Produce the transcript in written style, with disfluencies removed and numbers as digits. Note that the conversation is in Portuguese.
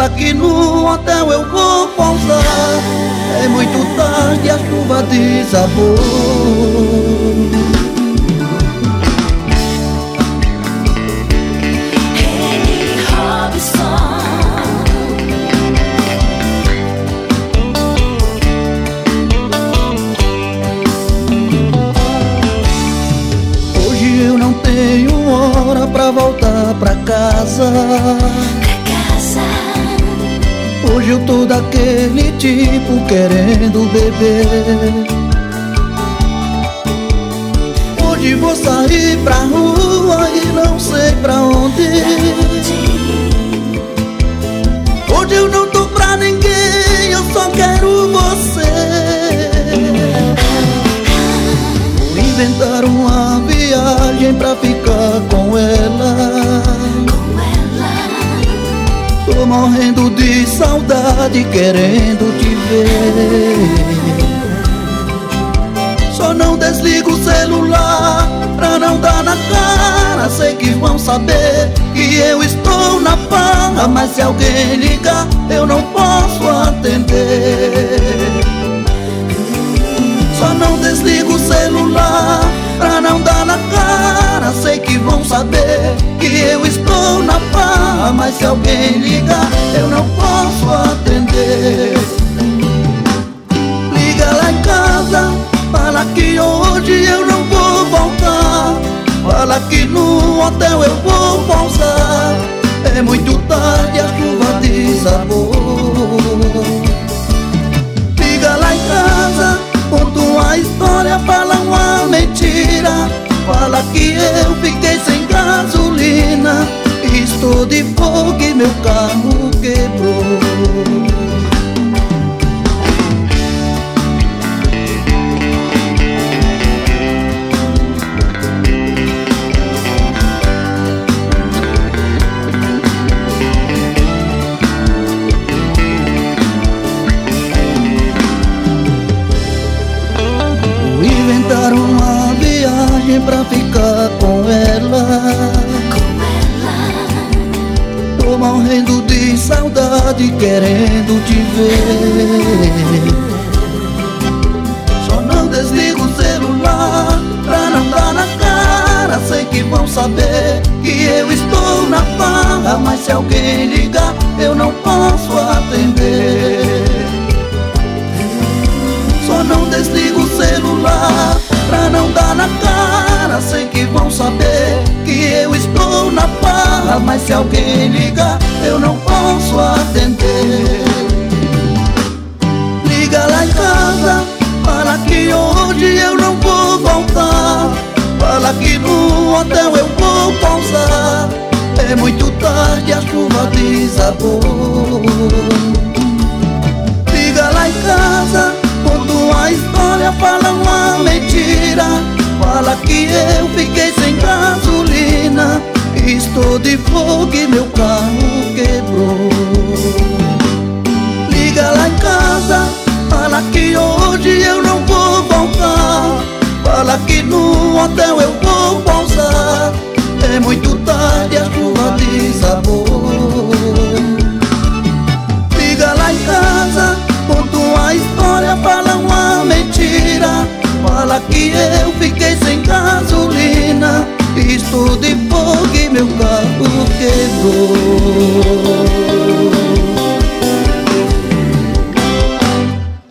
Fala que no hotel eu vou pousar. É muito tarde, a chuva desabou. Tenho hora pra voltar pra casa. Hoje eu tô daquele tipo querendo beber. Hoje vou sair pra rua e não sei pra onde. Hoje eu não tô pra ninguém, eu só quero você. Vou inventar uma viagem pra ficar com ela. Tô morrendo de saudade, querendo te ver. Só não desligo o celular pra não dar na cara. Sei que vão saber que eu estou na farra, mas se alguém ligar eu não posso atender. Só não desligo o celular pra não dar na cara. Sei que vão saber que eu estou na farra, mas se alguém ligar eu não posso atender. Liga lá em casa, fala que hoje eu não vou voltar. Fala que no hotel eu vou pousar. É muito tarde, a chuva desabou. Liga lá em casa, conta uma história, fala uma mentira. Fala que eu fiquei sem gasolina. Estou de fogo e meu carro quebrou. Uma viagem pra ficar com ela. Tô morrendo de saudade, querendo te ver. Só não desligo o celular pra não dar na cara. Sei que vão saber que eu estou na farra, mas se alguém ligar eu não posso atender. Só não desligo o celular pra não dar na cara. Sei que vão saber que eu estou na farra, mas se alguém ligar eu não posso atender. Liga lá em casa, fala que hoje eu não vou voltar. Fala que no hotel eu vou pousar. É muito tarde, a chuva desabou. Liga lá em casa, conta uma história, fala uma mentira. Fala que eu fiquei sem gasolina. Estou de fogo e meu carro quebrou. Liga lá em casa, fala que hoje eu não vou voltar. Fala que no hotel eu vou pousar. É muito tarde, a chuva desabou. Liga lá em casa, conta uma história, fala uma mentira. Fala que eu fiquei sem gasolina. Estou de fogo e meu carro quebrou.